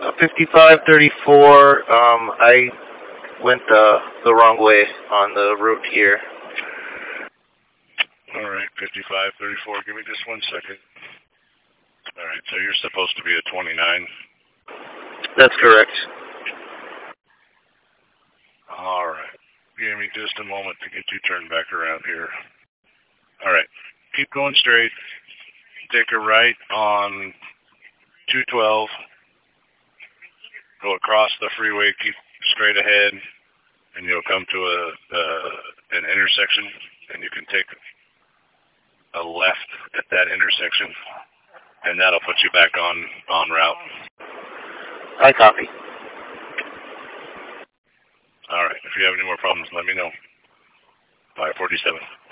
5534. I went the wrong way on the route here. All right, 5534. Give me just 1 second. All right, so you're supposed to be at 29. That's correct. All right. Give me just a moment to get you turned back around here. All right. Keep going straight. Take a right on 212. Go across the freeway. Keep straight ahead, and you'll come to an intersection, and you can take a left at that intersection, and that'll put you back on route. I copy. All right. If you have any more problems, let me know. 547.